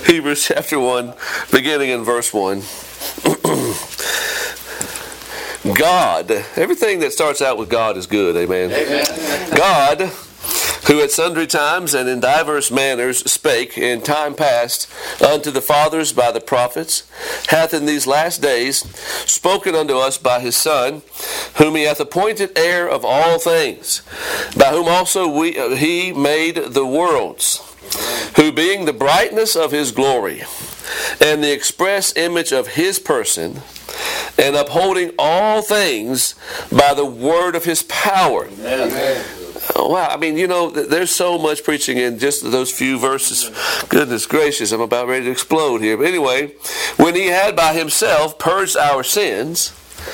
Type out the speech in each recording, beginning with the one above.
Hebrews chapter 1, beginning in verse 1. God, everything that starts out with God is good, amen. Amen. God, who at sundry times and in divers manners spake in time past unto the fathers by the prophets, hath in these last days spoken unto us by his Son, whom he hath appointed heir of all things, by whom also he made the worlds, who being the brightness of his glory, and the express image of his person, and upholding all things by the word of his power. Amen. Wow, I mean, there's so much preaching in just those few verses. Goodness gracious, I'm about ready to explode here. But anyway, when he had by himself purged our sins,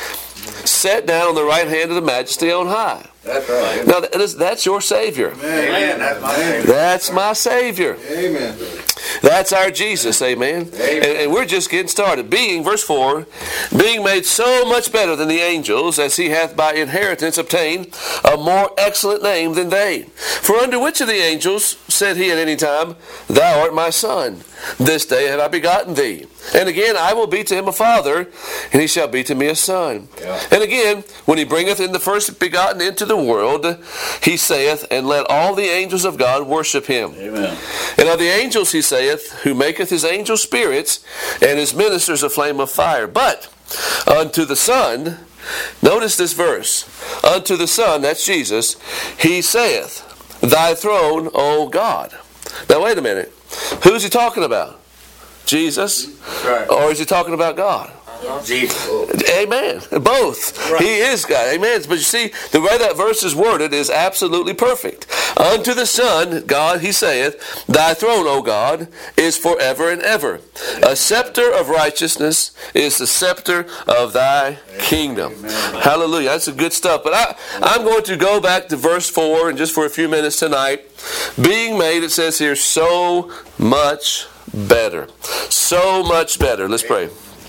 sat down on the right hand of the majesty on high. That's right. Now, that's your Savior. Amen. That's my Savior. That's my Savior. Amen. That's our Jesus, amen. And we're just getting started. Verse 4, being made so much better than the angels, as he hath by inheritance obtained a more excellent name than they. For unto which of the angels said he at any time, Thou art my Son, this day have I begotten thee. And again, I will be to him a father, and he shall be to me a son. Yeah. And again, when he bringeth in the first begotten into the world, he saith, And let all the angels of God worship him. Amen. And of the angels he saith, Who maketh his angels spirits, and his ministers a flame of fire. But unto the Son, notice this verse, unto the Son, that's Jesus, he saith, Thy throne, O God. Now wait a minute. Who's he talking about? Jesus? Right. Or is he talking about God? Jesus. Amen. Both. Right. He is God. Amen. But you see, the way that verse is worded is absolutely perfect. Unto the Son, God, he saith, Thy throne, O God, is forever and ever. A scepter of righteousness is the scepter of thy kingdom. Amen. Hallelujah. That's good stuff. But I'm going to go back to verse 4 and just for a few minutes tonight. Being made, it says here, so much better. So much better. Let's pray.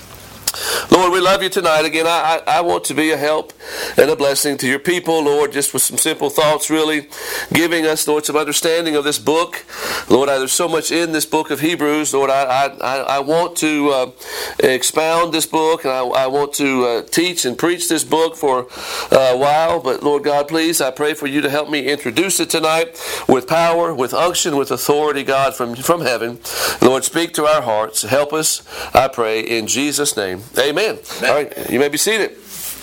Lord, we love you tonight. Again, I want to be a help and a blessing to your people, Lord, just with some simple thoughts, really, giving us, Lord, some understanding of this book. Lord, there's so much in this book of Hebrews. Lord, I want to expound this book, and I want to teach and preach this book for a while. But, Lord God, please, I pray for you to help me introduce it tonight with power, with unction, with authority, God, from heaven. Lord, speak to our hearts. Help us, I pray, in Jesus' name. Amen. All right, you may be seated.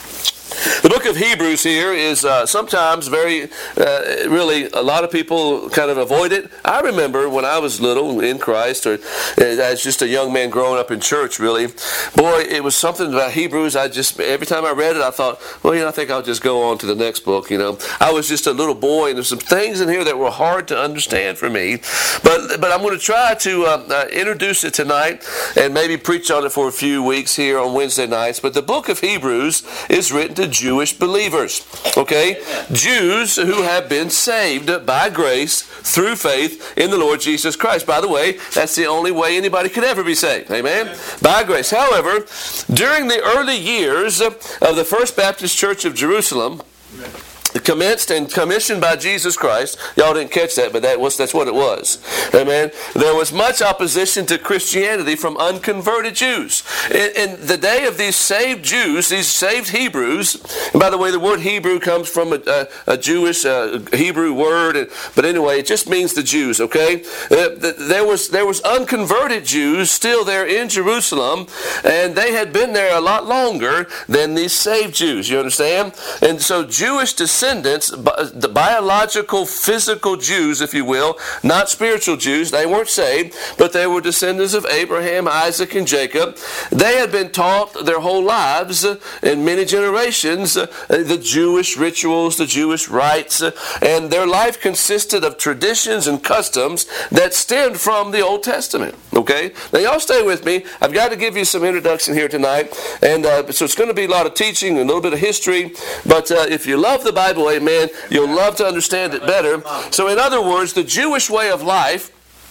The book of Hebrews here is sometimes very, really, a lot of people kind of avoid it. I remember when I was little in Christ, or as just a young man growing up in church, really, boy, it was something about Hebrews. Every time I read it, I thought, well, I think I'll just go on to the next book, I was just a little boy, and there's some things in here that were hard to understand for me. But I'm going to try to introduce it tonight and maybe preach on it for a few weeks here on Wednesday nights. But the book of Hebrews is written to Jewish believers, okay? Jews who have been saved by grace through faith in the Lord Jesus Christ. By the way, that's the only way anybody could ever be saved, amen? By grace. However, during the early years of the First Baptist Church of Jerusalem, commenced and commissioned by Jesus Christ. Y'all didn't catch that, but that's what it was. Amen. There was much opposition to Christianity from unconverted Jews. In the day of these saved Jews, these saved Hebrews, and by the way, the word Hebrew comes from a Jewish Hebrew word, but anyway, it just means the Jews, okay? There was unconverted Jews still there in Jerusalem, and they had been there a lot longer than these saved Jews, you understand? And so Jewish descendants, the biological, physical Jews, if you will, not spiritual Jews, they weren't saved, but they were descendants of Abraham, Isaac, and Jacob. They had been taught their whole lives, in many generations, the Jewish rituals, the Jewish rites, and their life consisted of traditions and customs that stemmed from the Old Testament. Okay? Now y'all stay with me. I've got to give you some introduction here tonight, and so it's going to be a lot of teaching and a little bit of history, but if you love the Bible, amen, you'll love to understand it better. So in other words, the Jewish way of life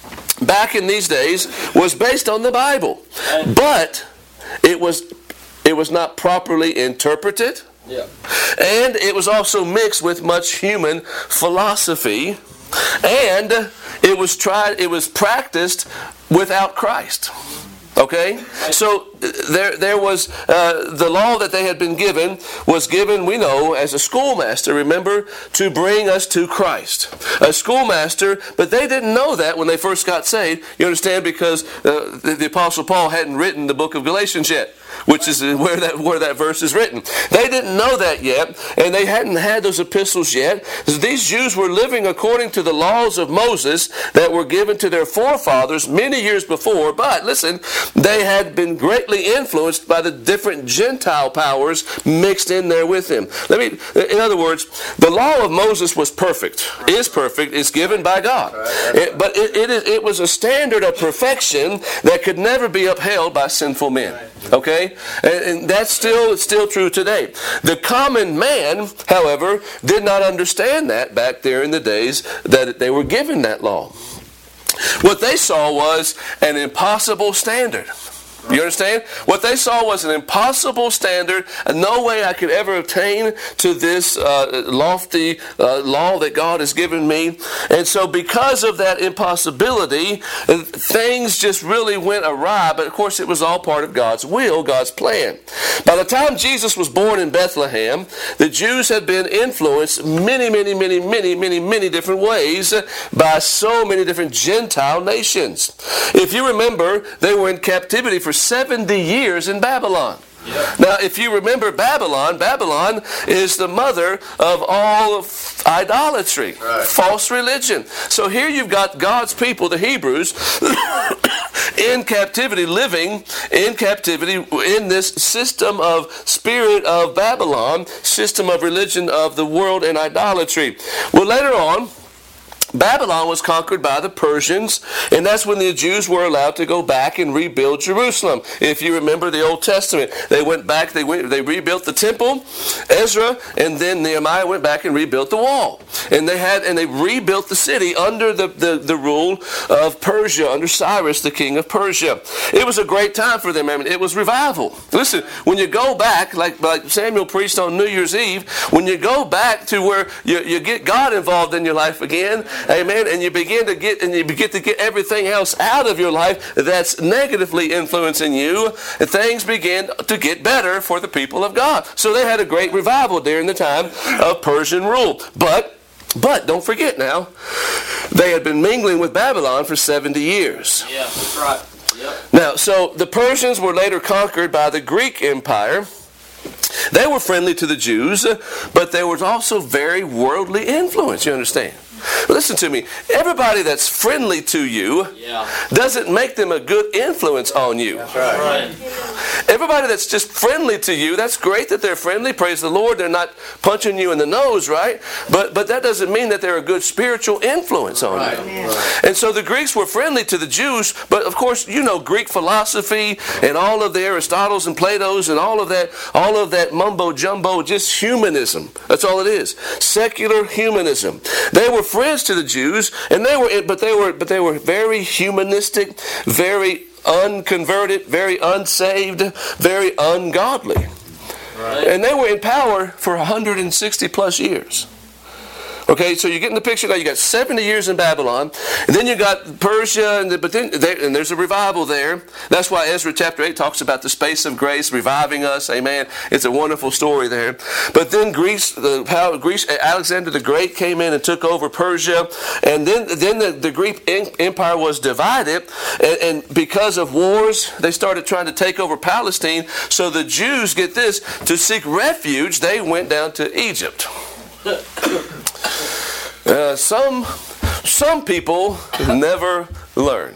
back in these days was based on the Bible, but it was not properly interpreted, and it was also mixed with much human philosophy, and it was practiced without Christ. Okay? So there was the law that they had been given was given, we know, as a schoolmaster, remember, to bring us to Christ. A schoolmaster, but they didn't know that when they first got saved. You understand? Because the Apostle Paul hadn't written the book of Galatians yet, which is where that verse is written. They didn't know that yet, and they hadn't had those epistles yet. These Jews were living according to the laws of Moses that were given to their forefathers many years before, but listen, they had been greatly influenced by the different Gentile powers mixed in there with him. In other words, the law of Moses was perfect, is given by God. But it was a standard of perfection that could never be upheld by sinful men. Okay? And that's still true today. The common man, however, did not understand that back there in the days that they were given that law. What they saw was an impossible standard. You understand? What they saw was an impossible standard, and no way I could ever attain to this lofty law that God has given me. And so because of that impossibility, things just really went awry. But of course it was all part of God's will, God's plan. By the time Jesus was born in Bethlehem, the Jews had been influenced many different ways by so many different Gentile nations. If you remember, they were in captivity for 70 years in Babylon. Yep. Now, if you remember Babylon is the mother of all of idolatry, false religion. So here you've got God's people, the Hebrews, in captivity, living in captivity in this system of spirit of Babylon, system of religion of the world and idolatry. Well, later on, Babylon was conquered by the Persians, and that's when the Jews were allowed to go back and rebuild Jerusalem. If you remember the Old Testament, they went back, they rebuilt the temple, Ezra, and then Nehemiah went back and rebuilt the wall. And they rebuilt the city under the rule of Persia, under Cyrus, the king of Persia. It was a great time for them. I mean, it was revival. Listen, when you go back, like Samuel preached on New Year's Eve, when you go back to where you get God involved in your life again, amen, and you begin to get everything else out of your life that's negatively influencing you, and things begin to get better for the people of God. So they had a great revival during the time of Persian rule. But don't forget now, they had been mingling with Babylon for 70 years. Yeah, that's right. Yep. Now, so the Persians were later conquered by the Greek Empire. They were friendly to the Jews, but they were also very worldly influence, you understand? Listen to me. Everybody that's friendly to you doesn't make them a good influence on you. That's right. Everybody that's just friendly to you, that's great that they're friendly. Praise the Lord. They're not punching you in the nose, right? But that doesn't mean that they're a good spiritual influence on you. And so the Greeks were friendly to the Jews, but of course, you know, Greek philosophy and all of the Aristotles and Plato's and all of that mumbo jumbo, just humanism. That's all it is. Secular humanism. They were friends to the Jews, and they were very humanistic, very unconverted, very unsaved, very ungodly. Right. And they were in power for 160 plus years. Okay, so you're getting the picture now. You got 70 years in Babylon, and then you got Persia, and there's a revival there. That's why Ezra chapter 8 talks about the space of grace reviving us. Amen. It's a wonderful story there. But then Greece, Alexander the Great came in and took over Persia, and then the Greek Empire was divided, and because of wars, they started trying to take over Palestine. So the Jews, get this, to seek refuge, they went down to Egypt. Some people never learn.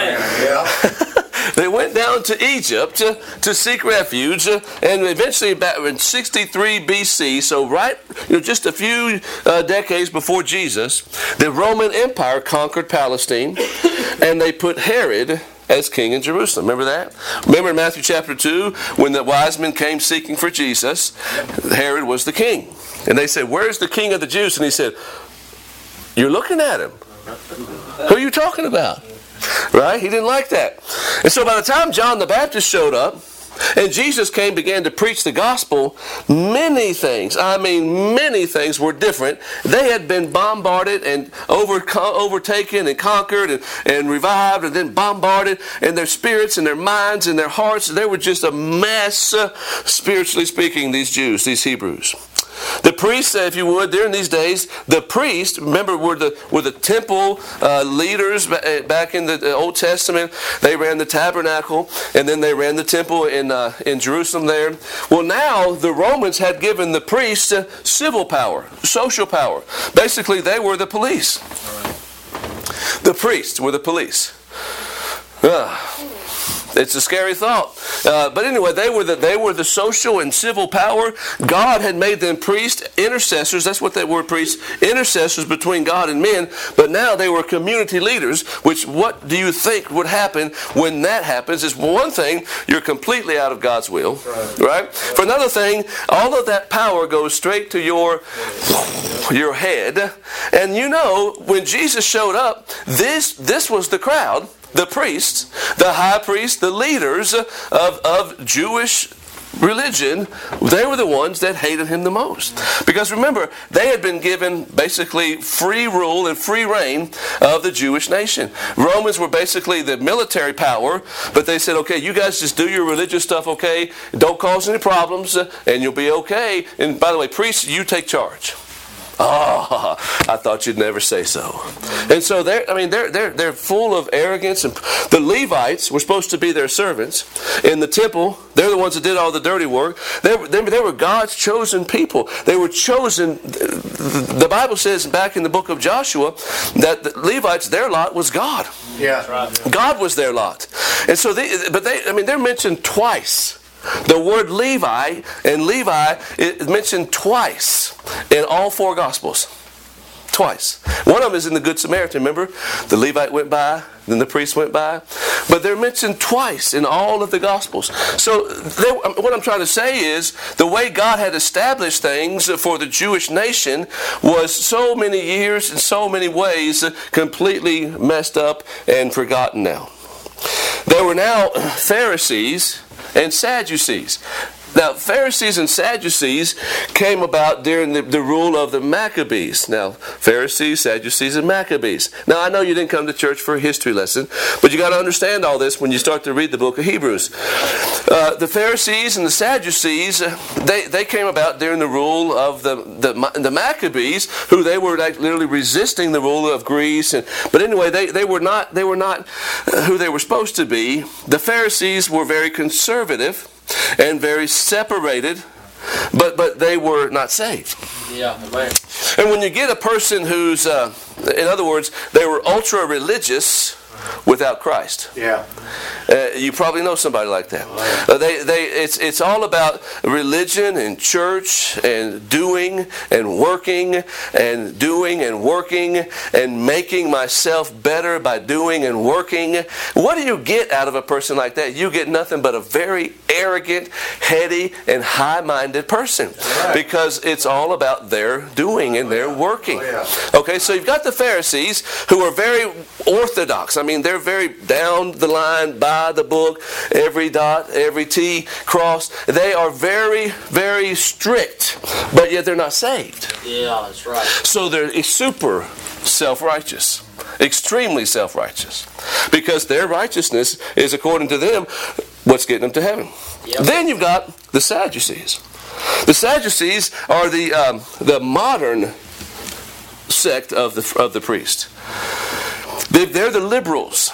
They went down to Egypt to seek refuge, and eventually back in 63 BC, so just a few decades before Jesus, the Roman Empire conquered Palestine, and they put Herod as king in Jerusalem. Remember that? Remember in Matthew chapter 2, when the wise men came seeking for Jesus, Herod was the king. And they said, "Where's the king of the Jews?" And he said, "You're looking at him. Who are you talking about?" Right? He didn't like that. And so by the time John the Baptist showed up, And Jesus came, began to preach the gospel. Many things, many things were different. They had been bombarded and overtaken and conquered and revived and then bombarded. And their spirits and their minds and their hearts, they were just a mess, spiritually speaking, these Jews, these Hebrews. The priests, if you would, during these days, the priests, remember, were the temple leaders back in the Old Testament. They ran the tabernacle, and then they ran the temple in Jerusalem there. Well, now the Romans had given the priests civil power, social power. Basically, they were the police. The priests were the police. It's a scary thought. But anyway, they were the social and civil power. God had made them priests, intercessors. That's what they were, priests, intercessors between God and men. But now they were community leaders, which what do you think would happen when that happens? Is one thing, you're completely out of God's will. Right? For another thing, all of that power goes straight to your head. And you know, when Jesus showed up, this was the crowd. The priests, the high priests, the leaders of Jewish religion, they were the ones that hated him the most. Because remember, they had been given basically free rule and free reign of the Jewish nation. Romans were basically the military power, but they said, okay, you guys just do your religious stuff, okay? Don't cause any problems, and you'll be okay. And by the way, priests, you take charge. Oh, I thought you'd never say so. And so they're full of arrogance. And the Levites were supposed to be their servants in the temple. They're the ones that did all the dirty work. They were God's chosen people. They were chosen. The Bible says back in the book of Joshua that the Levites, their lot was God. Yeah, right. God was their lot. And so they're mentioned twice. The word Levi and Levi is mentioned twice in all four Gospels. Twice. One of them is in the Good Samaritan, remember? The Levite went by, then the priest went by. But they're mentioned twice in all of the Gospels. So what I'm trying to say is the way God had established things for the Jewish nation was so many years in so many ways completely messed up and forgotten now. There were now Pharisees and Sadducees. Now, Pharisees and Sadducees came about during the rule of the Maccabees. Now, Pharisees, Sadducees, and Maccabees. Now, I know you didn't come to church for a history lesson, but you got to understand all this when you start to read the book of Hebrews. The Pharisees and the Sadducees, they came about during the rule of the Maccabees, who they were like literally resisting the rule of Greece. But anyway, they were not who they were supposed to be. The Pharisees were very conservative and very separated, but they were not saved. Yeah, amen. And when you get a person who's, in other words, they were ultra religious without Christ. Yeah. You probably know somebody like that. It's all about religion and church and doing and working and doing and working and making myself better by doing and working. What do you get out of a person like that? You get nothing but a very arrogant, heady, and high-minded person. Right. Because it's all about their doing and their working. Okay, so you've got the Pharisees who are very orthodox. I mean, they're very down the line, by the book, every dot, every T crossed. They are very, very strict, but yet they're not saved. Yeah, that's right. So they're super self-righteous, extremely self-righteous, because their righteousness is, according to them, what's getting them to heaven. Yep. Then you've got the Sadducees. The Sadducees are the modern sect of the priest. They're the liberals.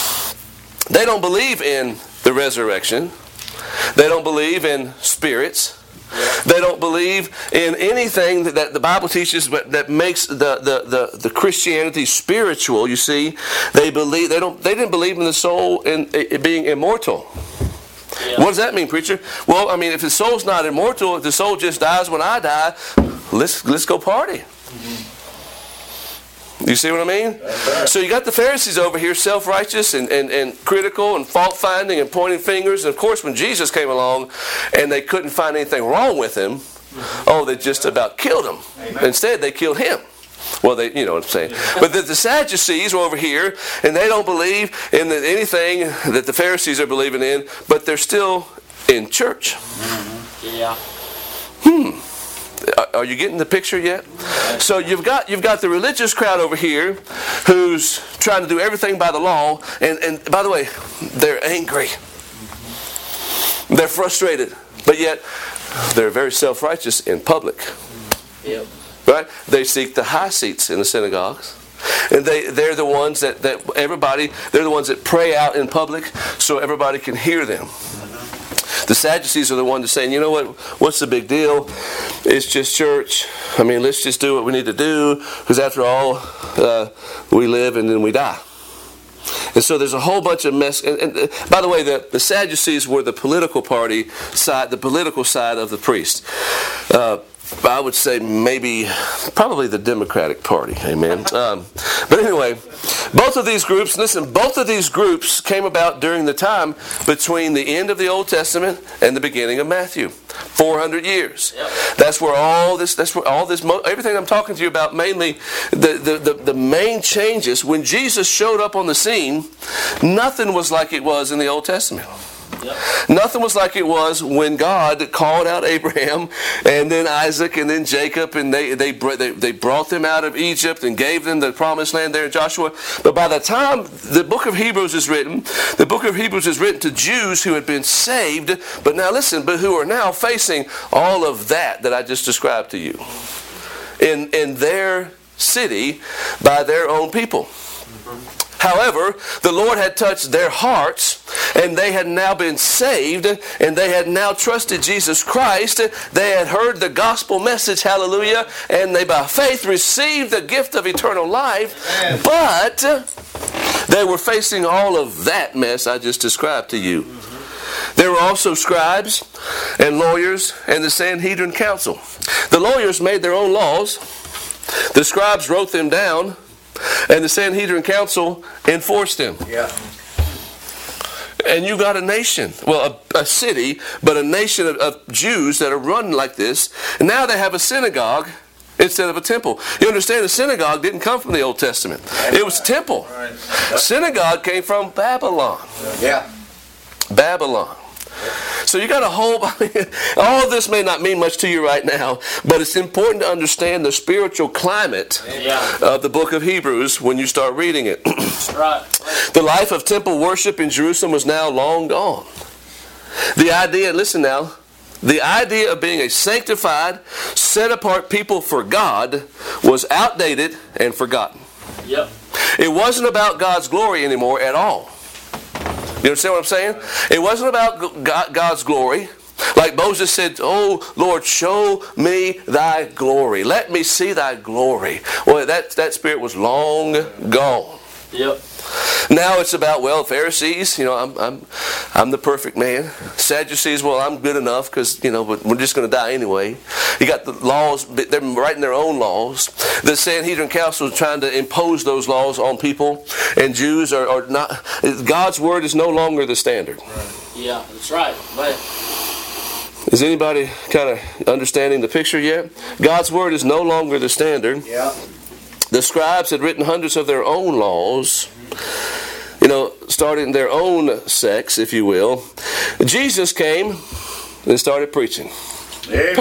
They don't believe in the resurrection. They don't believe in spirits. They don't believe in anything that the Bible teaches that makes the Christianity spiritual. You see, they didn't believe in the soul and it being immortal. Yeah. What does that mean, preacher? Well, I mean, if the soul's not immortal, if the soul just dies when I die, let's go party. Mm-hmm. You see what I mean? Right. So you got the Pharisees over here, self-righteous and critical and fault-finding and pointing fingers. And of course, when Jesus came along and they couldn't find anything wrong with him, they just about killed him. Amen. Instead, they killed him. Well, you know what I'm saying. But the Sadducees were over here, and they don't believe in anything that the Pharisees are believing in, but they're still in church. Yeah. Are you getting the picture yet? So you've got the religious crowd over here who's trying to do everything by the law, and by the way, they're angry. They're frustrated, but yet they're very self-righteous in public. Yep. Right? They seek the high seats in the synagogues. And they're the ones they're the ones that pray out in public so everybody can hear them. The Sadducees are the ones saying, you know what's the big deal? It's just church. I mean, let's just do what we need to do, because after all, we live and then we die. And so there's a whole bunch of mess. And by the way, the Sadducees were the political party side, the political side of the priest. I would say probably the Democratic Party. Amen. But anyway, both of these groups came about during the time between the end of the Old Testament and the beginning of Matthew. 400 years. Yep. That's where everything I'm talking to you about, mainly the main changes. When Jesus showed up on the scene, nothing was like it was in the Old Testament. Yep. Nothing was like it was when God called out Abraham and then Isaac and then Jacob, and they brought them out of Egypt and gave them the promised land there in Joshua. But by the time the book of Hebrews is written, the book of Hebrews is written to Jews who had been saved, but who are now facing all of that I just described to you in their city by their own people. However, the Lord had touched their hearts, and they had now been saved, and they had now trusted Jesus Christ. They had heard the gospel message, hallelujah, and they by faith received the gift of eternal life. Amen. But they were facing all of that mess I just described to you. There were also scribes and lawyers and the Sanhedrin council. The lawyers made their own laws. The scribes wrote them down. And the Sanhedrin council enforced them. Yeah. And you got a nation, a city, but a nation of Jews that are run like this. And now they have a synagogue instead of a temple. You understand, the synagogue didn't come from the Old Testament. It was temple. Right. Synagogue came from Babylon. Yeah. Babylon. So you got all of this may not mean much to you right now, but it's important to understand the spiritual climate of the book of Hebrews when you start reading it. Right. The life of temple worship in Jerusalem was now long gone. The idea of being a sanctified, set-apart people for God was outdated and forgotten. Yep. It wasn't about God's glory anymore at all. You understand what I'm saying? It wasn't about God's glory. Like Moses said, "Oh Lord, show me thy glory. Let me see thy glory." Well, that spirit was long gone. Yep. Now it's about, Pharisees, I'm the perfect man. Sadducees, I'm good enough because, but we're just going to die anyway. You got the laws, they're writing their own laws. The Sanhedrin Council is trying to impose those laws on people, and Jews are not, God's word is no longer the standard. Right. Yeah, that's right. But is anybody kind of understanding the picture yet? God's word is no longer the standard. Yeah. The scribes had written hundreds of their own laws, starting their own sects, if you will. Jesus came and started preaching. Amen.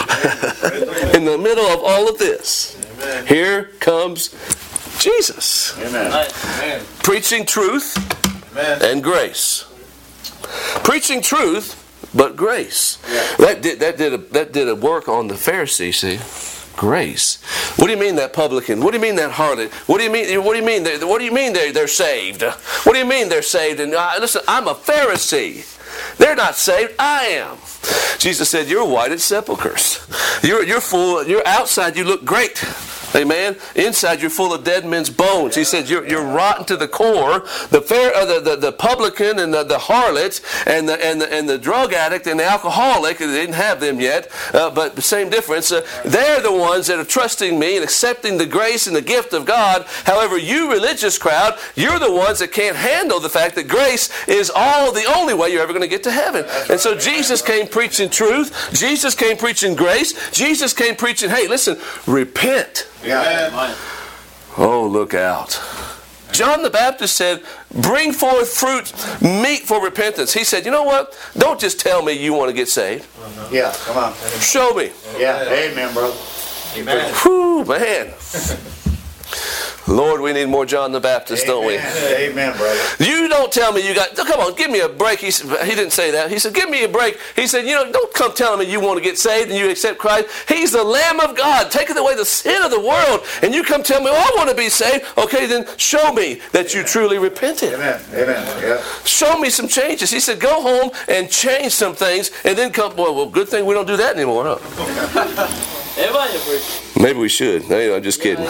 In the middle of all of this, amen, here comes Jesus. Amen. Amen. Preaching truth, amen, and grace. Preaching truth, but grace. Yeah. That did a work on the Pharisees, see? Grace. What do you mean that publican? What do you mean that harlot? What do you mean they're saved? What do you mean they're saved? And listen, I'm a Pharisee. They're not saved. I am. Jesus said, "You're whited sepulchres. You're full. You're outside. You look great. Amen. Inside, you're full of dead men's bones." He said, "You're rotten to the core." The publican and the harlot and the drug addict and the alcoholic. They didn't have them yet, but the same difference. They're the ones that are trusting me and accepting the grace and the gift of God. However, you religious crowd, you're the ones that can't handle the fact that grace is the only way you're ever going to get to heaven. And so Jesus came preaching truth. Jesus came preaching grace. Jesus came preaching, hey, listen, repent. Yeah. Oh, look out. John the Baptist said, bring forth fruit meet for repentance. He said, you know what? Don't just tell me you want to get saved. Yeah, come on. Show me. Yeah, amen, brother. Amen. Whew, man. Lord, we need more John the Baptist, don't we? Amen, brother. You don't tell me you got, come on, give me a break. He didn't say that. He said, give me a break. He said, don't come telling me you want to get saved and you accept Christ. He's the Lamb of God, taking away the sin of the world. And you come tell me, I want to be saved. Okay, then show me that you truly repented. Amen, amen. Yeah. Show me some changes. He said, go home and change some things and then come, well, good thing we don't do that anymore, huh? Maybe we should. No, I'm just kidding.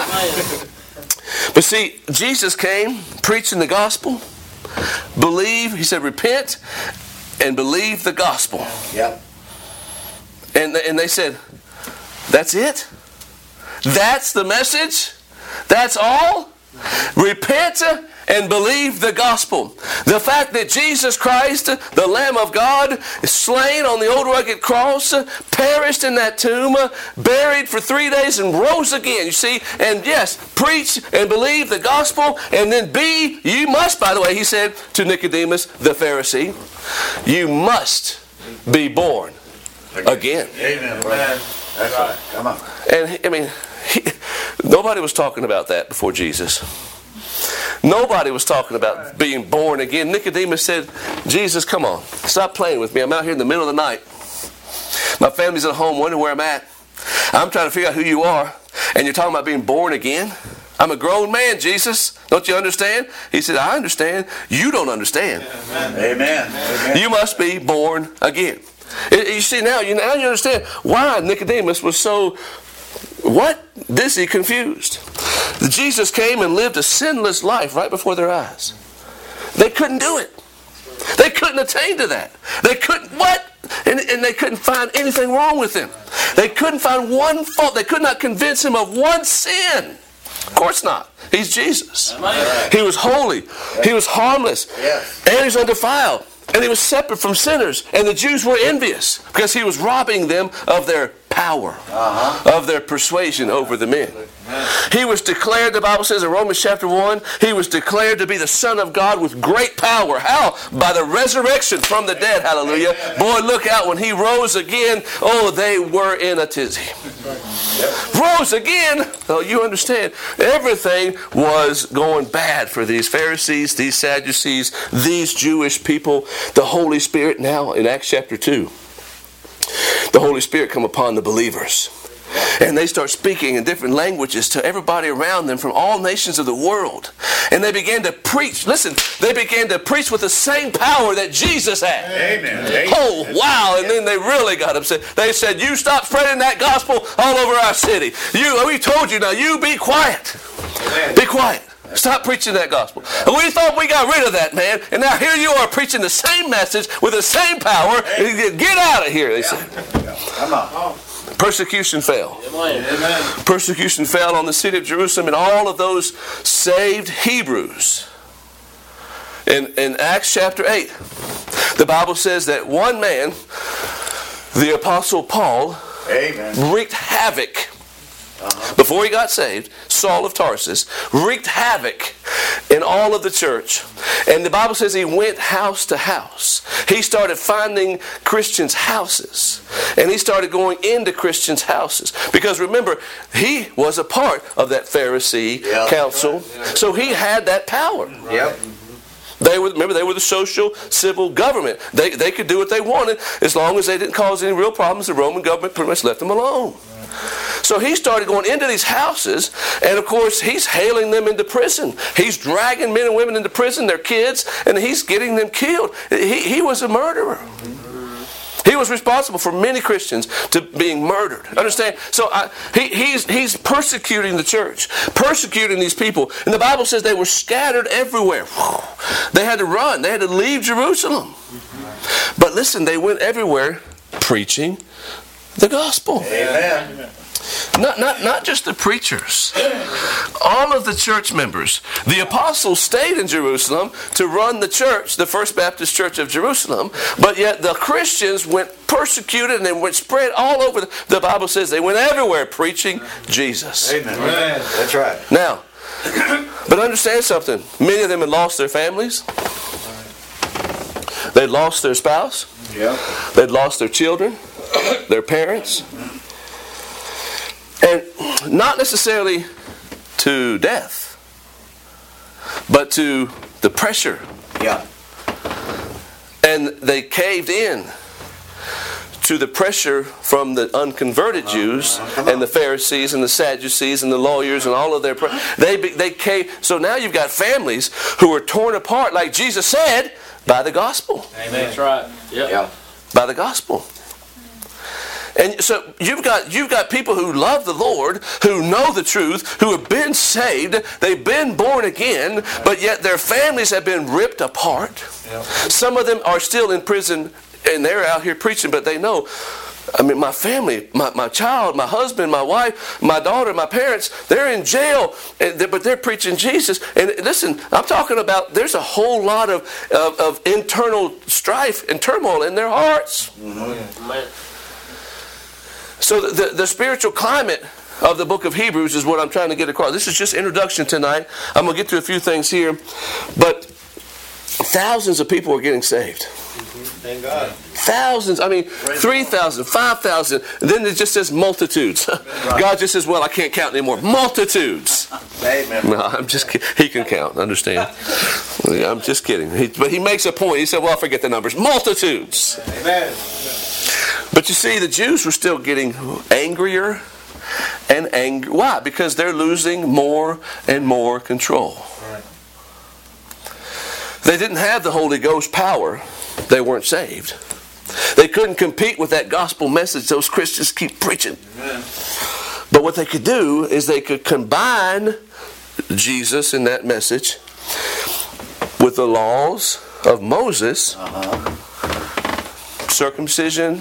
But see, Jesus came preaching the gospel. Believe, he said, repent and believe the gospel. Yep. And they said, that's it? That's the message? That's all? Repent and believe the gospel. The fact that Jesus Christ, the Lamb of God, is slain on the old rugged cross, perished in that tomb, buried for 3 days and rose again. You see, and yes, preach and believe the gospel, and then you must, by the way, he said to Nicodemus, the Pharisee, you must be born again. Amen, brother. That's right. Come on. And I mean, nobody was talking about that before Jesus. Nobody was talking about being born again. Nicodemus said, Jesus, come on. Stop playing with me. I'm out here in the middle of the night. My family's at home wondering where I'm at. I'm trying to figure out who you are. And you're talking about being born again? I'm a grown man, Jesus. Don't you understand? He said, I understand. You don't understand. Amen. Amen. You must be born again. You see, now you understand why Nicodemus was so dizzy, confused. Jesus came and lived a sinless life right before their eyes. They couldn't do it. They couldn't attain to that. They couldn't, And they couldn't find anything wrong with him. They couldn't find one fault. They could not convince him of one sin. Of course not. He's Jesus. He was holy. He was harmless. And he was undefiled. And he was separate from sinners. And the Jews were envious because he was robbing them of their power, of their persuasion over the men. He was declared, the Bible says in Romans chapter 1, he was declared to be the Son of God with great power. How? By the resurrection from the dead. Hallelujah. Boy, look out. When he rose again, they were in a tizzy. Rose again. Oh, you understand. Everything was going bad for these Pharisees, these Sadducees, these Jewish people. The Holy Spirit now in Acts chapter 2. The Holy Spirit come upon the believers. And they start speaking in different languages to everybody around them from all nations of the world. And they began to preach. Listen, they began to preach with the same power that Jesus had. Amen. Oh, wow. And then they really got upset. They said, you stop spreading that gospel all over our city. We told you now, you be quiet. Be quiet. Stop preaching that gospel. And we thought we got rid of that, man. And now here you are preaching the same message with the same power. Get out of here, they said. Come on. Persecution fell. Amen. Persecution fell on the city of Jerusalem and all of those saved Hebrews. In Acts chapter 8, the Bible says that one man, the Apostle Paul, wreaked havoc. Before he got saved, Saul of Tarsus wreaked havoc in all of the church. And the Bible says he went house to house. He started finding Christians' houses. And he started going into Christians' houses. Because remember, he was a part of that Pharisee council. So he had that power. Yep. They were the social, civil government. They could do what they wanted as long as they didn't cause any real problems. The Roman government pretty much left them alone. So he started going into these houses, and of course he's hailing them into prison. He's dragging men and women into prison, their kids, and he's getting them killed. He was a murderer. He was responsible for many Christians to being murdered. Understand? So he's persecuting the church, persecuting these people. And the Bible says they were scattered everywhere. They had to run. They had to leave Jerusalem. But listen, they went everywhere preaching the gospel. Amen. Not just the preachers. All of the church members. The apostles stayed in Jerusalem to run the church, the First Baptist Church of Jerusalem, but yet the Christians went persecuted and they went spread all over. The Bible says they went everywhere preaching Jesus. Amen. That's right. Now, But understand something. Many of them had lost their families. They'd lost their spouse. Yeah. They'd lost their children, their parents. And not necessarily to death, but to the pressure. Yeah. And they caved in to the pressure from the unconverted Jews and the Pharisees and the Sadducees and the lawyers and all of their... They caved. So now you've got families who are torn apart, like Jesus said, by the gospel. Amen. That's right. Yep. Yeah. By the gospel. And so you've got people who love the Lord, who know the truth, who have been saved, they've been born again, but yet their families have been ripped apart. Yeah. Some of them are still in prison and they're out here preaching, but they know, I mean, my family, my child, my husband, my wife, my daughter, my parents, they're in jail, but they're preaching Jesus. And listen, I'm talking about there's a whole lot of internal strife and turmoil in their hearts. Amen. So the spiritual climate of the book of Hebrews is what I'm trying to get across. This is just introduction tonight. I'm going to get to a few things here. But thousands of people are getting saved. Thank God. Thousands. I mean, 3,000, 5,000. Then it just says multitudes. God just says, well, I can't count anymore. Multitudes. Amen. No, I'm just kidding. He can count. Understand? I'm just kidding. But he makes a point. He said, well, I forget the numbers. Multitudes. Amen. But you see, the Jews were still getting angrier and angry. Why? Because they're losing more and more control. Right. They didn't have the Holy Ghost power. They weren't saved. They couldn't compete with that gospel message those Christians keep preaching. Amen. But what they could do is they could combine Jesus in that message with the laws of Moses, circumcision,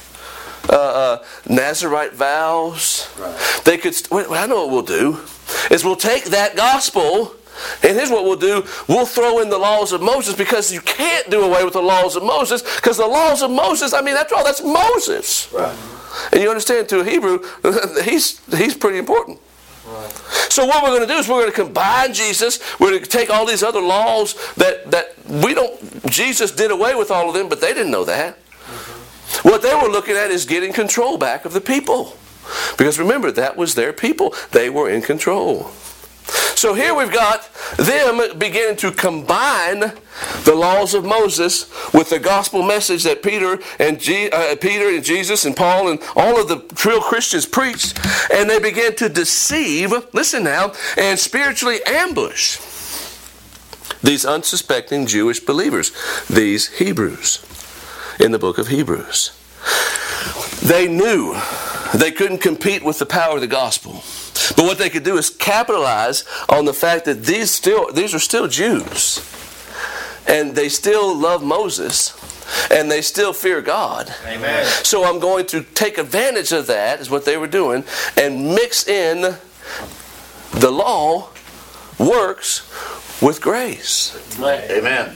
Nazirite vows. Right. They could. I know what we'll do is we'll take that gospel, and here's what we'll do: we'll throw in the laws of Moses, because you can't do away with the laws of Moses, because the laws of Moses, I mean, after all, that's Moses. Right. And you understand, to a Hebrew, he's pretty important. Right. So what we're going to do is we're going to combine Jesus. We're going to take all these other laws that we don't. Jesus did away with all of them, but they didn't know that. What they were looking at is getting control back of the people. Because remember, that was their people. They were in control. So here we've got them beginning to combine the laws of Moses with the gospel message that Peter and Jesus and Paul and all of the real Christians preached. And they began to deceive, listen now, and spiritually ambush these unsuspecting Jewish believers, these Hebrews, in the book of Hebrews. They knew they couldn't compete with the power of the gospel. But what they could do is capitalize on the fact that these are still Jews. And they still love Moses. And they still fear God. Amen. So I'm going to take advantage of that, is what they were doing, and mix in the law, works, with grace. Amen.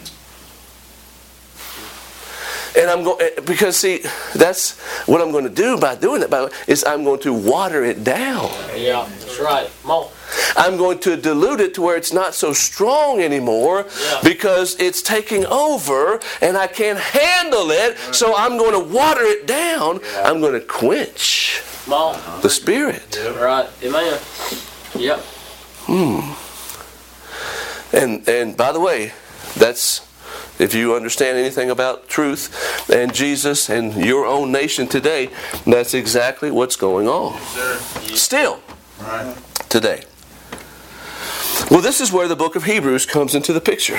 And I'm going, because see, that's what I'm going to do by doing that, is I'm going to water it down. Yeah, that's right. Come on. I'm going to dilute it to where it's not so strong anymore, because it's taking over and I can't handle it. So I'm going to water it down. I'm going to quench Come on. the Spirit. Right. Amen. Yep. And by the way, that's, if you understand anything about truth and Jesus and your own nation today, that's exactly what's going on. Still, today. Well, this is where the book of Hebrews comes into the picture.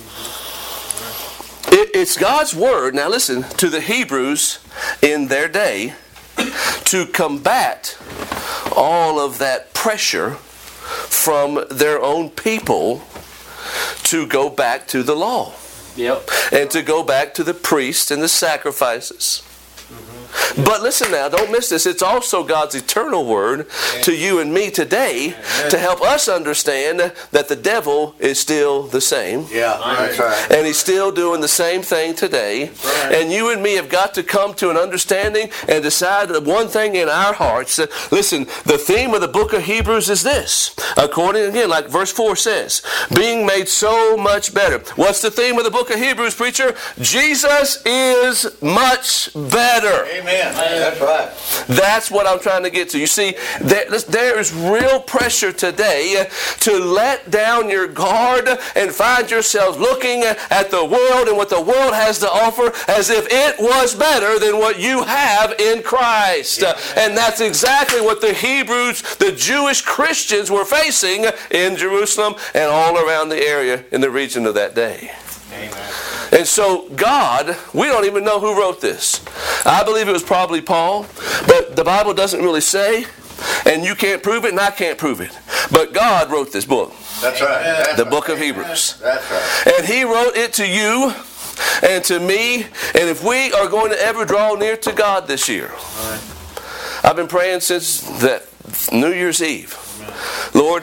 It's God's word, now listen, to the Hebrews in their day to combat all of that pressure from their own people to go back to the law. Yep. And to go back to the priests and the sacrifices. But listen now, don't miss this. It's also God's eternal word to you and me today to help us understand that the devil is still the same. Yeah, that's right. And he's still doing the same thing today. And you and me have got to come to an understanding and decide that one thing in our hearts. Listen, the theme of the book of Hebrews is this. According, again, like verse 4 says, being made so much better. What's the theme of the book of Hebrews, preacher? Jesus is much better. Amen. That's right. That's what I'm trying to get to. You see, there is real pressure today to let down your guard and find yourselves looking at the world and what the world has to offer as if it was better than what you have in Christ. And that's exactly what the Hebrews, the Jewish Christians, were facing in Jerusalem and all around the area in the region of that day. Amen. And so God, we don't even know who wrote this. I believe it was probably Paul, but the Bible doesn't really say, and you can't prove it and I can't prove it. But God wrote this book. That's right. The book of Hebrews. That's right. And He wrote it to you and to me. And if we are going to ever draw near to God this year, I've been praying since that New Year's Eve. Lord,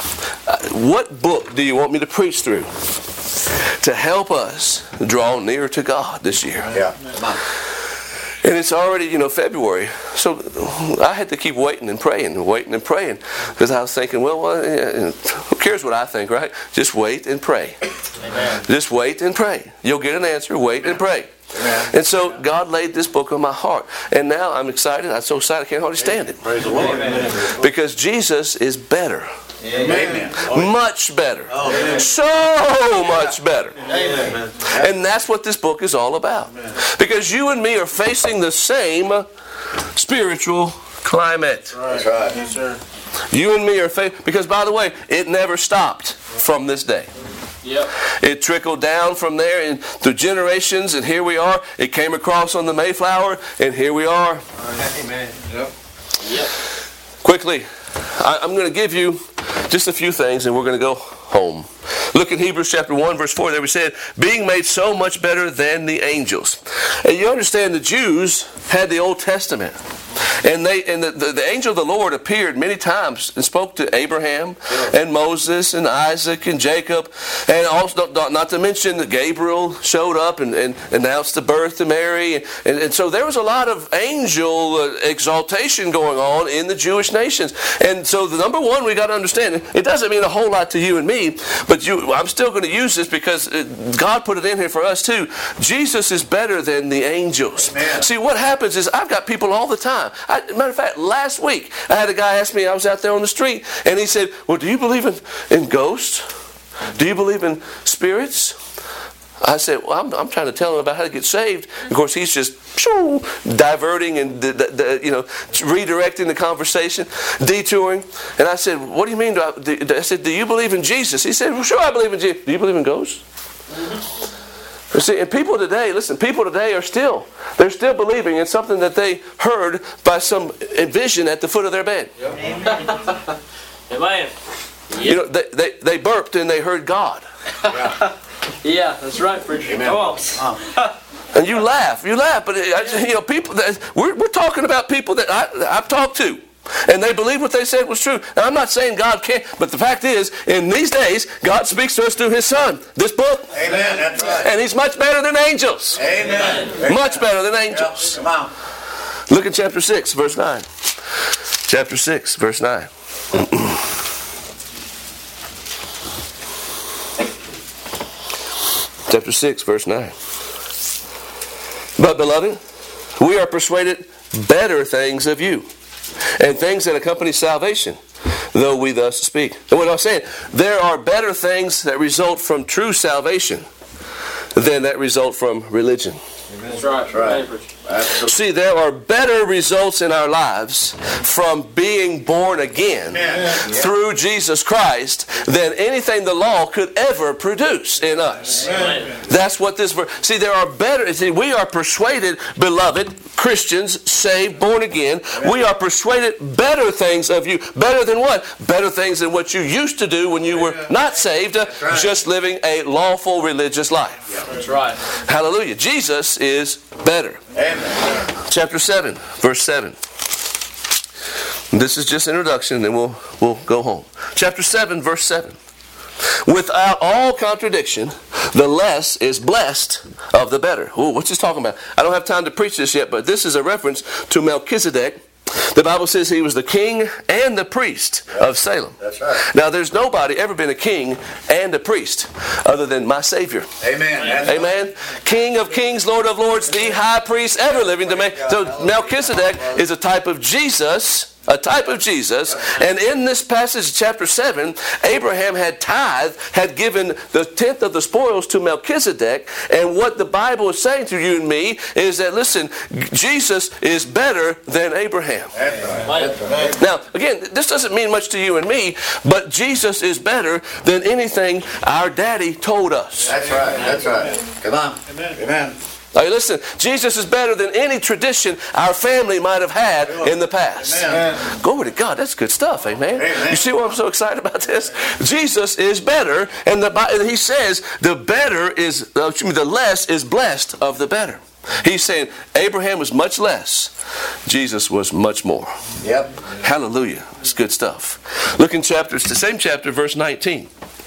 what book do you want me to preach through to help us draw near to God this year? Yeah. And it's already, February. So I had to keep waiting and praying. Because I was thinking, who cares what I think, right? Just wait and pray. Amen. Just wait and pray. You'll get an answer. Wait and pray. Amen. And so God laid this book on my heart. And now I'm excited. I'm so excited I can't hardly stand it. Praise the Lord. Because Jesus is better. Amen. Much better. Amen. So much better. Amen. And that's what this book is all about. Because you and me are facing the same spiritual climate. That's right. Yes, sir. You and me are facing, because by the way, it never stopped from this day. Yep. It trickled down from there and through generations, and here we are. It came across on the Mayflower, and here we are. Amen. Yep. Yep. Quickly, I'm going to give you just a few things, and we're going to go home. Look at Hebrews chapter 1, verse 4. There we said, being made so much better than the angels. And you understand the Jews had the Old Testament. And the angel of the Lord appeared many times and spoke to Abraham and Moses and Isaac and Jacob. And also, not to mention that Gabriel showed up and announced the birth to Mary. And so there was a lot of angel exaltation going on in the Jewish nations. And so the number one we got to understand, it doesn't mean a whole lot to you and me, but I'm still going to use this because God put it in here for us too. Jesus is better than the angels. Amen. See, what happens is I've got people all the time. Matter of fact, last week I had a guy ask me, I was out there on the street, and he said, well, do you believe in ghosts? Do you believe in spirits? I said, well, I'm trying to tell him about how to get saved. Of course, he's just diverting and redirecting the conversation, detouring. And I said, what do you mean? I said, do you believe in Jesus? He said, well, sure, I believe in Jesus. Do you believe in ghosts? Mm-hmm. You see, and people today are still believing in something that they heard by some vision at the foot of their bed. Yep. Amen. Yep. They burped and they heard God. Yeah, that's right, preacher. Come on. And you laugh, but people. We're talking about people that I've talked to. And they believed what they said was true. Now, I'm not saying God can't, but the fact is, in these days, God speaks to us through His Son. This book. Amen. That's right. And He's much better than angels. Amen. Much better than angels. Come on. Look at chapter 6, verse 9. Chapter 6, verse 9. Chapter 6, verse 9. But, beloved, we are persuaded better things of you, and things that accompany salvation, though we thus speak. And what I'm saying, there are better things that result from true salvation than that result from religion. That's right. That's right. See, there are better results in our lives from being born again through Jesus Christ than anything the law could ever produce in us. Amen. That's what this verse. See, there are better. See, we are persuaded, beloved Christians, saved, born again. We are persuaded better things of you. Better than what? Better things than what you used to do when you were not saved, just living a lawful religious life. That's right. Hallelujah. Jesus is better. Amen. Chapter 7, verse 7. This is just introduction, and then we'll go home. Chapter 7, verse 7. Without all contradiction, the less is blessed of the better. Ooh, what's he talking about? I don't have time to preach this yet, but this is a reference to Melchizedek. The Bible says he was the king and the priest of Salem. That's right. Now, there's nobody ever been a king and a priest other than my Savior. Amen. That's Amen. right. King of kings, Lord of lords, the high priest ever living to make. So Melchizedek is a type of Jesus. A type of Jesus. And in this passage, chapter 7, Abraham had tithed, had given the tenth of the spoils to Melchizedek. And what the Bible is saying to you and me is that, listen, Jesus is better than Abraham. That's right. That's right. Now, again, this doesn't mean much to you and me, but Jesus is better than anything our daddy told us. That's right. That's right. Come on. Amen. Now, listen, Jesus is better than any tradition our family might have had in the past. Amen. Glory to God. That's good stuff, amen? You see why I'm so excited about this? Jesus is better, and he says the less is blessed of the better. He's saying Abraham was much less. Jesus was much more. Yep. Hallelujah. It's good stuff. Look in the same chapter, verse 19.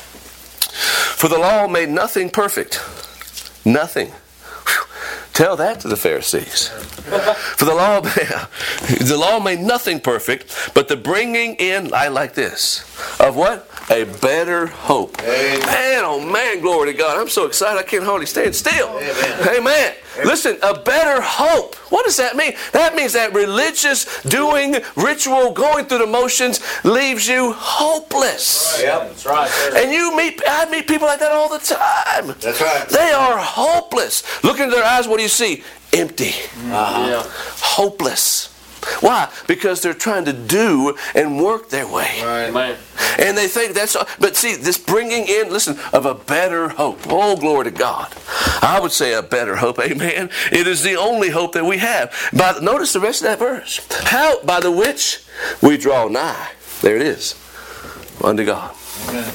For the law made nothing perfect. Nothing. Tell that to the Pharisees. For the law made nothing perfect, but the bringing in, I like this, of what? A better hope. Amen. Man, oh man, glory to God. I'm so excited I can't hardly stand still. Amen. Amen. Listen, a better hope. What does that mean? That means that religious doing, ritual, going through the motions leaves you hopeless. Yep. That's right. And I meet people like that all the time. That's right. They are hopeless. Look into their eyes, what do you see? Empty. Yeah. Hopeless. Why? Because they're trying to do and work their way. Amen. And they think that's all. But see, this bringing in, listen, of a better hope. Oh, glory to God. I would say a better hope. Amen. It is the only hope that we have. Notice the rest of that verse. How? By the which we draw nigh. There it is. Unto God. Amen.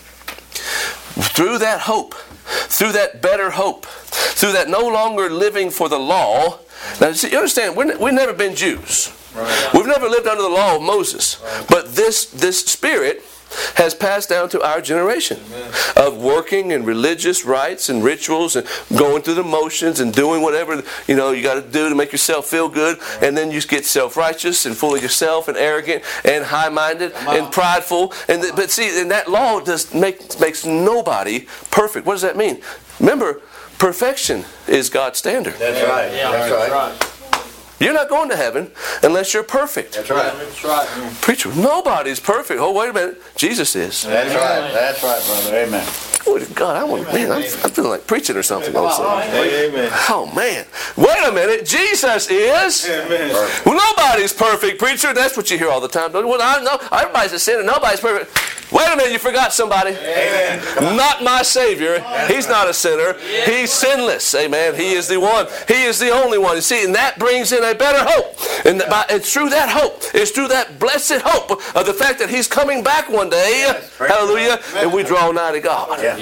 Through that hope, through that better hope, through that no longer living for the law. Now, see, you understand, we've never been Jews. Right. We've never lived under the law of Moses. Right. But this spirit has passed down to our generation. Amen. Of working in religious rites and rituals and going through the motions and doing whatever you got to do to make yourself feel good. Right. And then you get self-righteous and full of yourself and arrogant and high-minded and prideful. But see, and that law makes nobody perfect. What does that mean? Remember, perfection is God's standard. That's right. Yeah, That's right. You're not going to heaven unless you're perfect. That's right. That's right. Preacher, nobody's perfect. Oh, wait a minute. Jesus is. That's right. That's right, brother. Amen. Glory to God. I'm feeling like preaching or something. Amen. Oh, man. Wait a minute. Jesus is. Amen. Well, nobody's perfect, preacher. That's what you hear all the time. Well, I know everybody's a sinner. Nobody's perfect. Wait a minute. You forgot somebody. Amen. Not my Savior. He's not a sinner. He's sinless. Amen. He is the one. He is the only one. You see, and that brings in a better hope. And it's through that hope. It's through that blessed hope of the fact that He's coming back one day. Hallelujah. And we draw nigh to God. Yeah.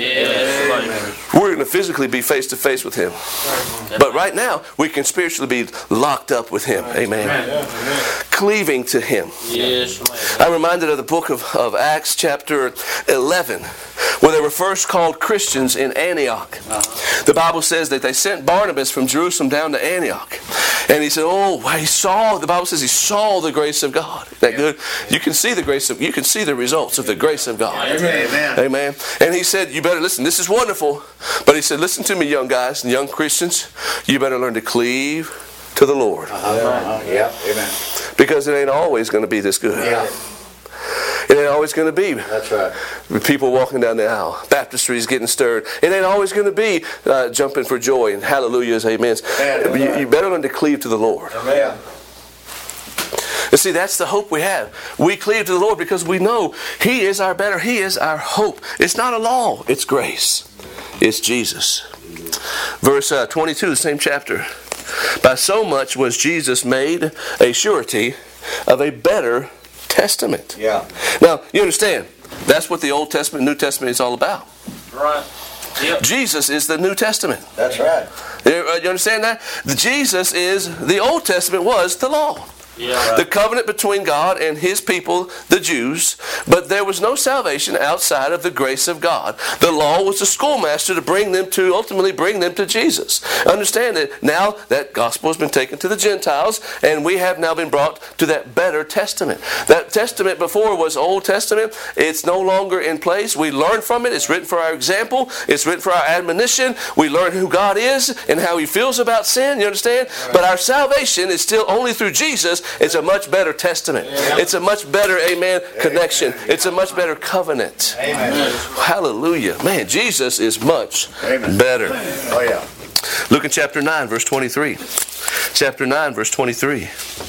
Yes. We're going to physically be face to face with Him. But right now, we can spiritually be locked up with Him. Amen. Cleaving to Him. Yes. I'm reminded of the book of Acts chapter 11, where they were first called Christians in Antioch. The Bible says that they sent Barnabas from Jerusalem down to Antioch. And he said, the Bible says he saw the grace of God. Isn't that good? You can see the grace you can see the results of the grace of God. Amen. Amen. And he said, you better listen, this is wonderful. But he said, listen to me, young guys and young Christians. You better learn to cleave to the Lord. Yeah. Amen. Because it ain't always going to be this good. Yeah. It ain't always going to be That's right. people walking down the aisle. Baptistry's getting stirred. It ain't always going to be jumping for joy and hallelujahs, amens. You better learn to cleave to the Lord. Amen. You see, that's the hope we have. We cleave to the Lord because we know He is our better. He is our hope. It's not a law. It's grace. It's Jesus. Verse 22, the same chapter. By so much was Jesus made a surety of a better testament. Yeah. Now, you understand, that's what the Old Testament, New Testament is all about. Right. Yep. Jesus is the New Testament. That's right. You understand that? Jesus the Old Testament was the law. Yeah. The covenant between God and His people, the Jews, but there was no salvation outside of the grace of God. The law was the schoolmaster to ultimately bring them to Jesus. Understand that now that gospel has been taken to the Gentiles, and we have now been brought to that better testament. That testament before was Old Testament. It's no longer in place. We learn from it. It's written for our example. It's written for our admonition. We learn who God is and how He feels about sin. You understand? But our salvation is still only through Jesus. It's a much better testament. It's a much better, amen, connection. It's a much better covenant. Amen. Hallelujah. Man, Jesus is much better. Oh, yeah. Look at chapter 9, verse 23. Chapter 9, verse 23.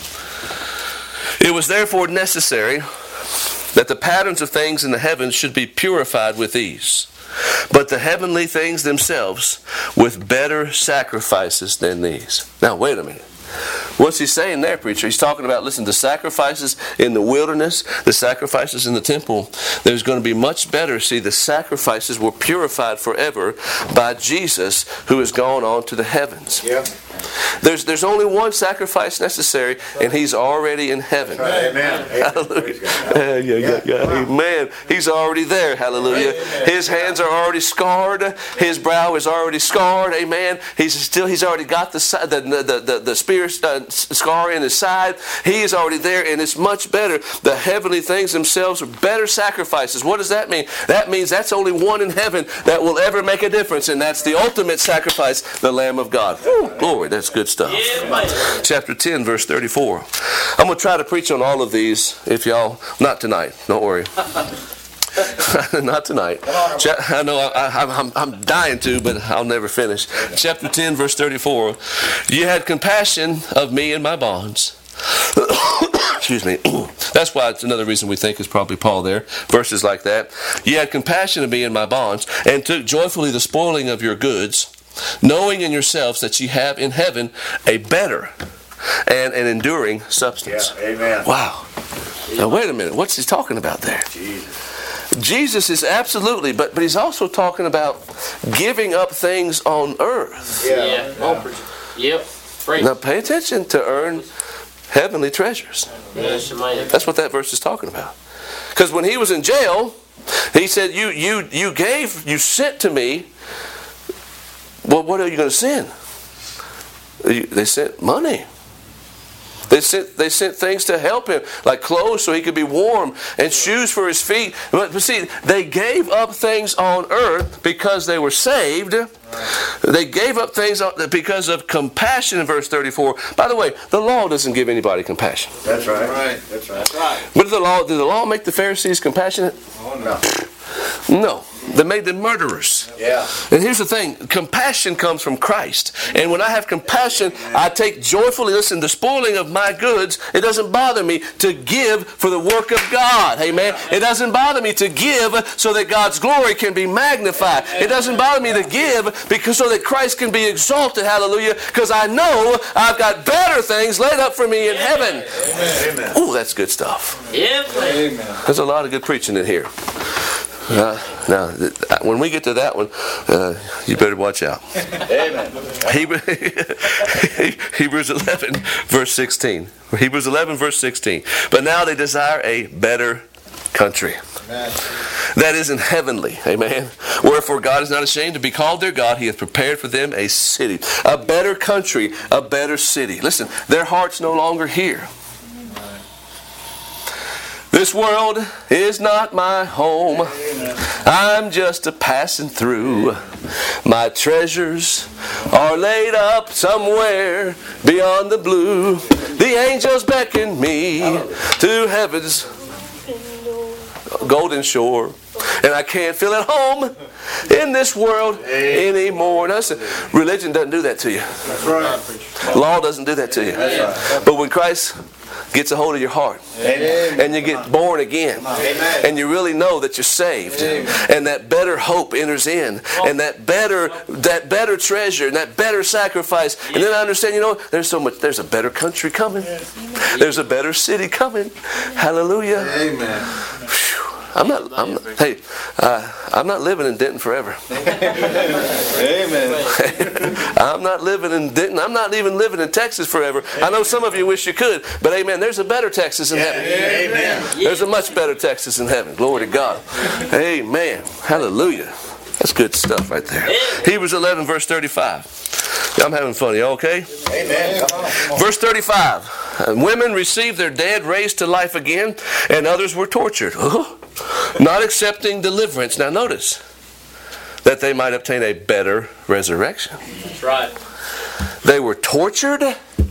It was therefore necessary that the patterns of things in the heavens should be purified with these, but the heavenly things themselves with better sacrifices than these. Now, wait a minute. What's he saying there, preacher? He's talking about, listen, the sacrifices in the wilderness, the sacrifices in the temple, there's going to be much better. See, the sacrifices were purified forever by Jesus, who has gone on to the heavens. Yep. There's only one sacrifice necessary, and He's already in heaven. Amen. Hallelujah. Amen. He's already there. Hallelujah. His hands are already scarred. His brow is already scarred. Amen. He's already got the spear scar in His side. He is already there, and it's much better. The heavenly things themselves are better sacrifices. What does that mean? That means that's only one in heaven that will ever make a difference, and that's the ultimate sacrifice, the Lamb of God. Whew, glory. That's good stuff. Chapter 10, verse 34. I'm going to try to preach on all of these if y'all, not tonight, don't worry. Not tonight. I know I'm dying to, but I'll never finish. Chapter 10, verse 34. You had compassion of me and my bonds. Excuse me. That's why it's another reason we think it's probably Paul there. Verses like that. You had compassion of me and my bonds, and took joyfully the spoiling of your goods, knowing in yourselves that ye have in heaven a better and an enduring substance. Yeah, amen. Wow. Now wait a minute. What's he talking about there? Jesus is absolutely, but He's also talking about giving up things on earth. Yep. Now pay attention to earn heavenly treasures. That's what that verse is talking about. Because when He was in jail, He said, you sent to me. Well, what are you going to send? They sent money. They sent things to help him, like clothes so he could be warm and shoes for his feet. But see, they gave up things on earth because they were saved. They gave up things because of compassion in verse 34. By the way, the law doesn't give anybody compassion. That's right. That's right. But did the law make the Pharisees compassionate? Oh, no. No. They made them murderers. Yeah. And here's the thing. Compassion comes from Christ. And when I have compassion, I take joyfully, listen, the spoiling of my goods. It doesn't bother me to give for the work of God. Amen. It doesn't bother me to give so that God's glory can be magnified. It doesn't bother me to give because so that Christ can be exalted. Hallelujah. Because I know I've got better things laid up for me in heaven. Amen. Ooh, that's good stuff. Amen. There's a lot of good preaching in here. Now, when we get to that one, you better watch out. Amen. Hebrews 11, verse 16. Hebrews 11, verse 16. But now they desire a better country. Amen. That isn't heavenly. Amen. Wherefore God is not ashamed to be called their God. He hath prepared for them a city. A better country, a better city. Listen, their heart's no longer here. This world is not my home. I'm just a passing through. My treasures are laid up somewhere beyond the blue. The angels beckon me to heaven's golden shore. And I can't feel at home in this world anymore. Now, listen, religion doesn't do that to you. That's right. Law doesn't do that to you. But when Christ gets a hold of your heart, and you get born again, and you really know that you're saved, and that better hope enters in, and that better treasure, and that better sacrifice, and then I understand, there's a better country coming. There's a better city coming. Hallelujah. Amen. I'm not living in Denton forever. Amen. I'm not living in Denton. I'm not even living in Texas forever. I know some of you wish you could, but amen, there's a better Texas in heaven. Amen. There's a much better Texas in heaven. Glory to God. Amen. Hallelujah. That's good stuff right there. Hebrews 11, verse 35. I'm having fun. You okay? Amen. Come on. Verse 35. Women received their dead raised to life again, and others were tortured, not accepting deliverance. Now notice, that they might obtain a better resurrection. That's right. They were tortured.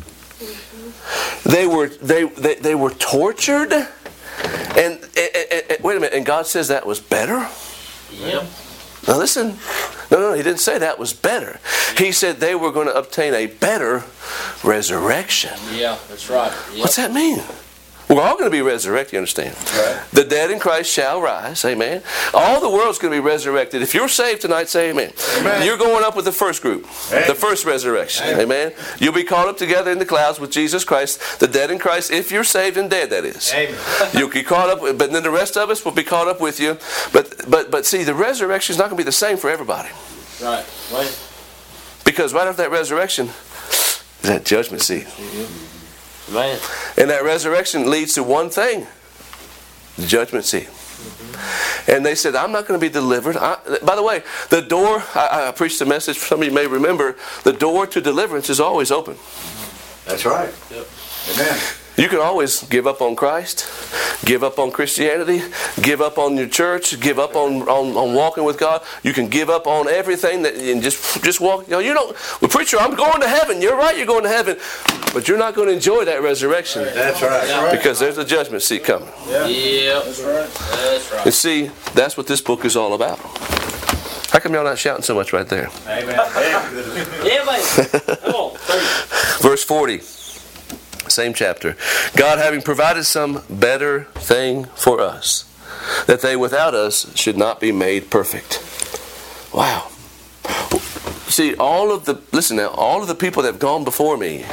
They were tortured. And wait a minute, and God says that was better? Yep. Now listen, no, he didn't say that was better. He said they were going to obtain a better resurrection. Yeah, that's right. Yep. What's that mean? We're all going to be resurrected, you understand? Right. The dead in Christ shall rise, amen. All the world's going to be resurrected. If you're saved tonight, say amen. Amen. You're going up with the first group, the first resurrection, amen. You'll be caught up together in the clouds with Jesus Christ, the dead in Christ, if you're saved and dead, that is. Amen. You'll be caught up, but then the rest of us will be caught up with you. But see, the resurrection is not going to be the same for everybody. Right. Right. Because right after that resurrection is that judgment seat. Man. And that resurrection leads to one thing, the judgment seat. And they said, I'm not going to be delivered. By the way, the door, I preached a message, some of you may remember, the door to deliverance is always open. That's right. Yep. Amen. You can always give up on Christ, give up on Christianity, give up on your church, give up on walking with God. You can give up on everything and just walk. You know, well, preacher, I'm going to heaven. You're right, you're going to heaven. But you're not going to enjoy that resurrection. That's right. That's right. Because there's a judgment seat coming. Yeah. Yep. That's right. That's right. And see, that's what this book is all about. How come y'all not shouting so much right there? Amen. Yeah, man. Come on. 30. Verse 40, same chapter. God having provided some better thing for us, that they without us should not be made perfect. Wow. See, all of the people that have gone before me,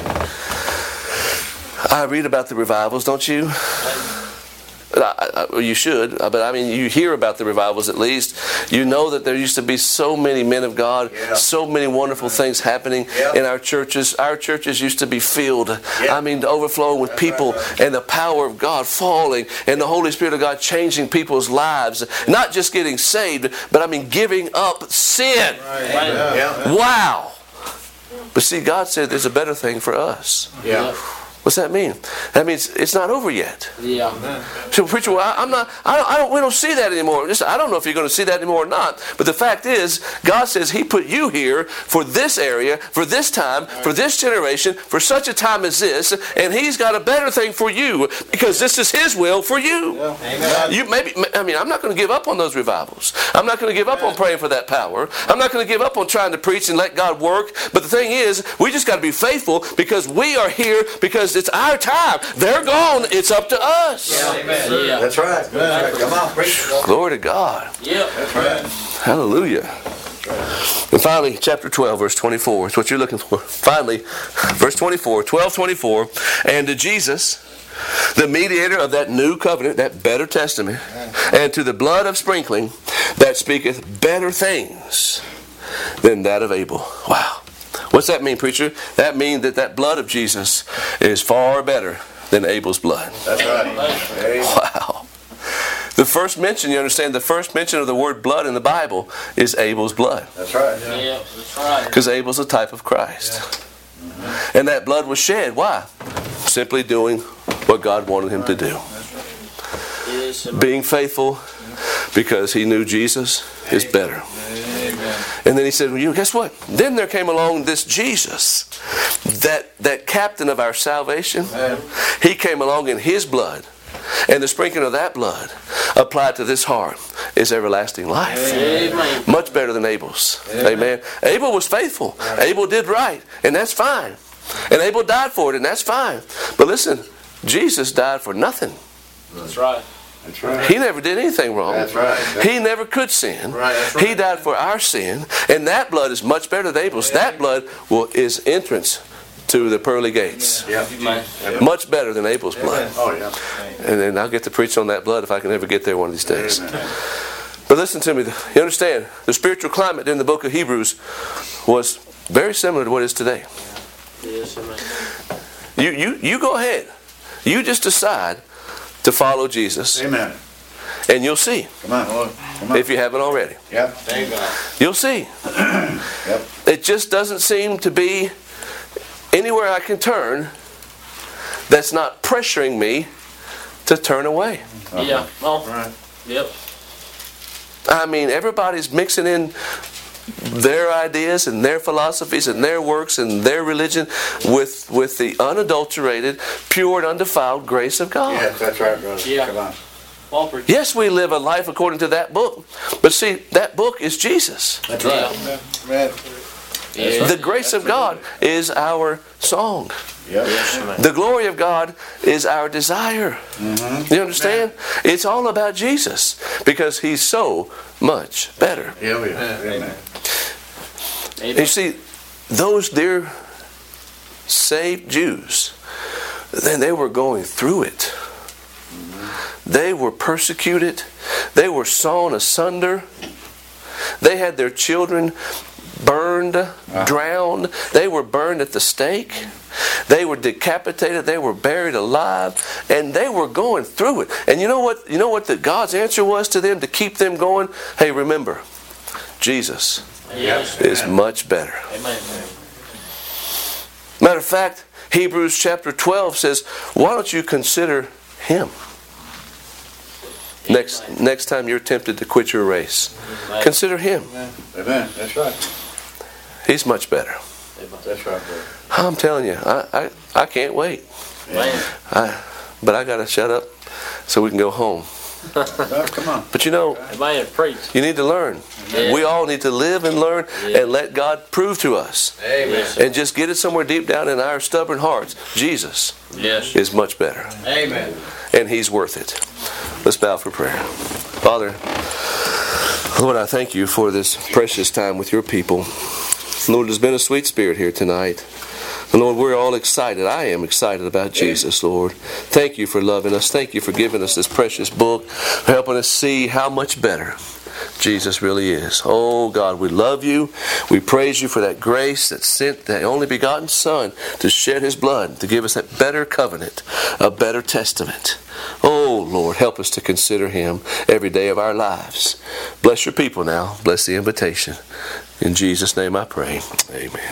I read about the revivals, don't you? You should, but I mean, you hear about the revivals at least. You know that there used to be so many men of God, so many wonderful things happening in our churches. Our churches used to be filled, I mean, to overflowing with people and the power of God falling and the Holy Spirit of God changing people's lives. Not just getting saved, but I mean, giving up sin. Yeah. Wow. But see, God said there's a better thing for us. Yeah. What's that mean? That means it's not over yet. Yeah. So, preacher, well, we don't see that anymore. I don't know if you're going to see that anymore or not. But the fact is, God says He put you here for this area, for this time, for this generation, for such a time as this, and He's got a better thing for you because this is His will for you. Amen. I'm not going to give up on those revivals. I'm not going to give up on praying for that power. I'm not going to give up on trying to preach and let God work. But the thing is, we just got to be faithful because we are here because it's our time. They're gone. It's up to us. Yeah. Amen. Yeah. That's right. Come on, preach. Glory to God. Yep. That's right. Hallelujah. And finally, chapter 12, verse 24. It's what you're looking for. Finally, verse 24, 12:24. And to Jesus, the mediator of that new covenant, that better testament, and to the blood of sprinkling that speaketh better things than that of Abel. Wow. What's that mean, preacher? That means that blood of Jesus is far better than Abel's blood. That's right. Wow. The first mention, you understand, the first mention of the word blood in the Bible is Abel's blood. That's right. Yep. That's right. Because Abel's a type of Christ. And that blood was shed. Why? Simply doing what God wanted him to do. Yes. Being faithful because he knew Jesus is better. Amen. And then he said, well, guess what? Then there came along this Jesus, that captain of our salvation. He came along in his blood. And the sprinkling of that blood applied to this heart is everlasting life. Amen. Much better than Abel's. Amen. Abel was faithful. Abel did right. And that's fine. And Abel died for it. And that's fine. But listen, Jesus died for nothing. That's right. That's right. He never did anything wrong. That's right. He never could sin. Right, that's right. He died for our sin. And that blood is much better than Abel's. That blood is entrance to the pearly gates. Amen. Much better than Abel's blood. Oh, yeah. And then I'll get to preach on that blood if I can ever get there one of these days. Amen. But listen to me. You understand, the spiritual climate in the book of Hebrews was very similar to what it is today. Yes, amen. You go ahead. You just decide to follow Jesus. Amen. And you'll see, Come on. Come on. if you haven't already. Yep. Amen. You'll see. Yep. It just doesn't seem to be anywhere I can turn that's not pressuring me to turn away. Yeah. Oh. Right. Yep. I mean, everybody's mixing in their ideas and their philosophies and their works and their religion with the unadulterated, pure and undefiled grace of God. Yes, that's right, brother. Yeah. Come on. Walter. Yes, we live a life according to that book. But see, that book is Jesus. That's Yeah. right. Amen. Yeah. The grace of God is our song. Yep. Yes, amen. The glory of God is our desire. Mm-hmm. You understand? It's all about Jesus because He's so much better. Yeah, we are. Amen. You see, those dear saved Jews, then they were going through it. They were persecuted. They were sawn asunder. They had their children burned, drowned. They were burned at the stake. They were decapitated. They were buried alive, and they were going through it. And you know what? You know what God's answer was to them to keep them going? Hey, remember, Jesus Yes. is much better. Amen. Matter of fact, Hebrews chapter 12 says, why don't you consider Him? Next time you're tempted to quit your race, consider Him. Amen. That's right. He's much better. That's right, brother. I'm telling you, I can't wait. Amen. But I got to shut up so we can go home. No, come on. But you know, Amen. Preach. you need to learn. Yeah. We all need to live and learn Yeah. and let God prove to us. Amen. And just get it somewhere deep down in our stubborn hearts. Jesus Yes. is much better. Amen. And He's worth it. Let's bow for prayer. Father, Lord, I thank You for this precious time with Your people. Lord, there's been a sweet spirit here tonight. And Lord, we're all excited. I am excited about Jesus, Lord. Thank You for loving us. Thank You for giving us this precious book, for helping us see how much better Jesus really is. Oh God, we love You. We praise You for that grace that sent the only begotten Son to shed His blood, to give us that better covenant, a better testament. Oh Lord, help us to consider Him every day of our lives. Bless Your people now. Bless the invitation. In Jesus' name I pray. Amen.